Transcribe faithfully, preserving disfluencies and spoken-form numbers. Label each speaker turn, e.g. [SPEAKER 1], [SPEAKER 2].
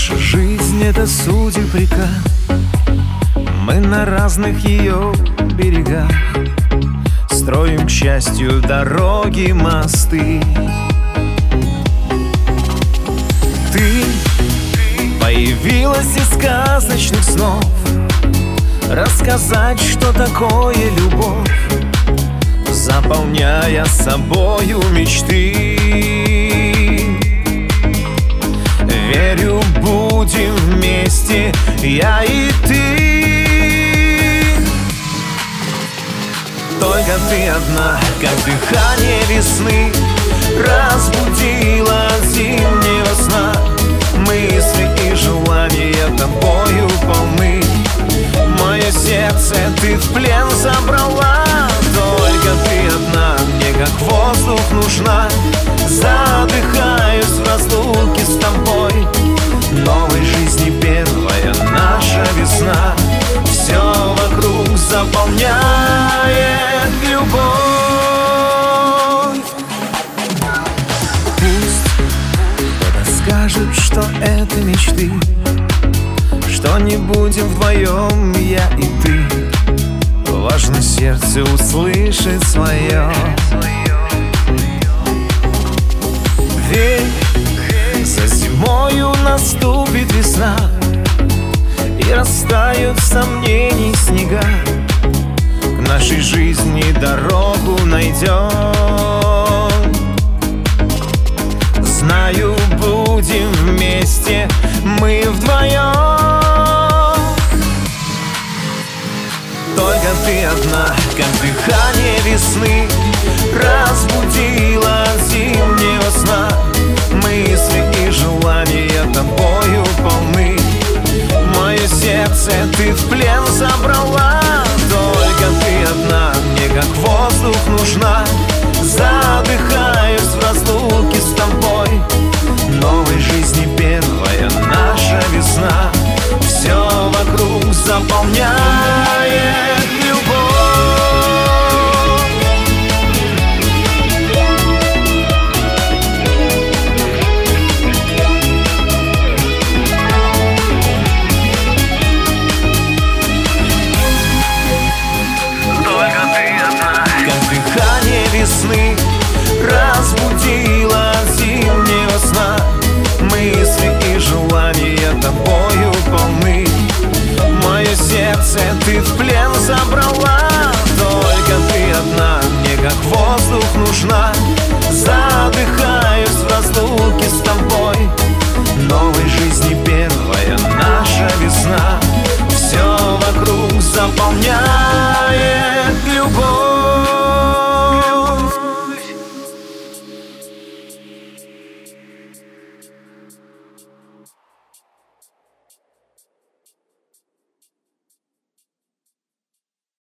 [SPEAKER 1] Наша жизнь — это судеб река, мы на разных ее берегах строим к счастью дороги, мосты. Ты появилась из сказочных снов, рассказать, что такое любовь, заполняя собою мечты. Верю, будем вместе, я и ты. Только ты одна, как дыхание весны, разбудила от зимнего сна. Мысли и желания тобою полны, мое сердце ты в плен забрала. Только ты одна, мне как воздух нужна, задыхаюсь в разлуке с тобой. Новой жизни первая наша весна, все вокруг заполняет любовь. Пусть кто-то скажет, что это мечты, что не будем вдвоем, я и ты. Важно сердце услышать свое. Верь, за зимою наступит весна, и растают сомнений снега. К нашей жизни дорогу найдем. Знаю, будем вместе мы вдвоем. Только ты одна, как дыхание весны, разбудила